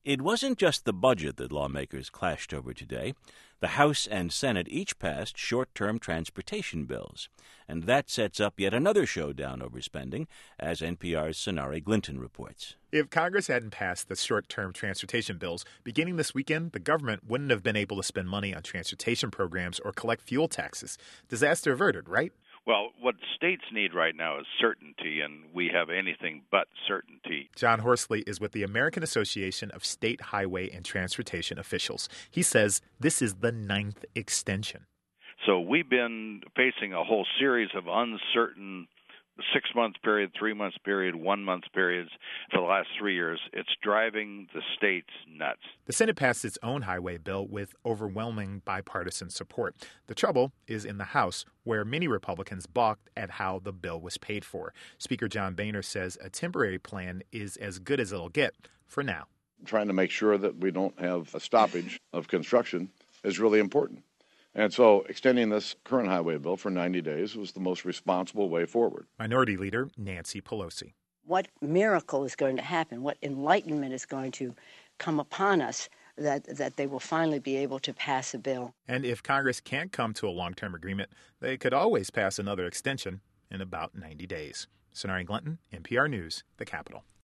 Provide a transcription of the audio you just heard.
It wasn't just the budget that lawmakers clashed over today. The House and Senate each passed short-term transportation bills, and that sets up yet another showdown over spending, as NPR's Sonari Glinton reports. If Congress hadn't passed the short-term transportation bills, beginning this weekend, the government wouldn't have been able to spend money on transportation programs or collect fuel taxes. Disaster averted, right? Well, what states need right now is certainty, and we have anything but certainty. John Horsley is with the American Association of State Highway and Transportation Officials. He says this is the 9th extension. So we've been facing a whole series of uncertain 6-month period, 3-month period, 1-month periods for the last 3 years. It's driving the states nuts. The Senate passed its own highway bill with overwhelming bipartisan support. The trouble is in the House, where many Republicans balked at how the bill was paid for. Speaker John Boehner says a temporary plan is as good as it'll get for now. Trying to make sure that we don't have a stoppage of construction is really important. And so extending this current highway bill for 90 days was the most responsible way forward. Minority Leader Nancy Pelosi. What miracle is going to happen? What enlightenment is going to come upon us that they will finally be able to pass a bill? And if Congress can't come to a long-term agreement, they could always pass another extension in about 90 days. Sonari Glinton, NPR News, the Capitol.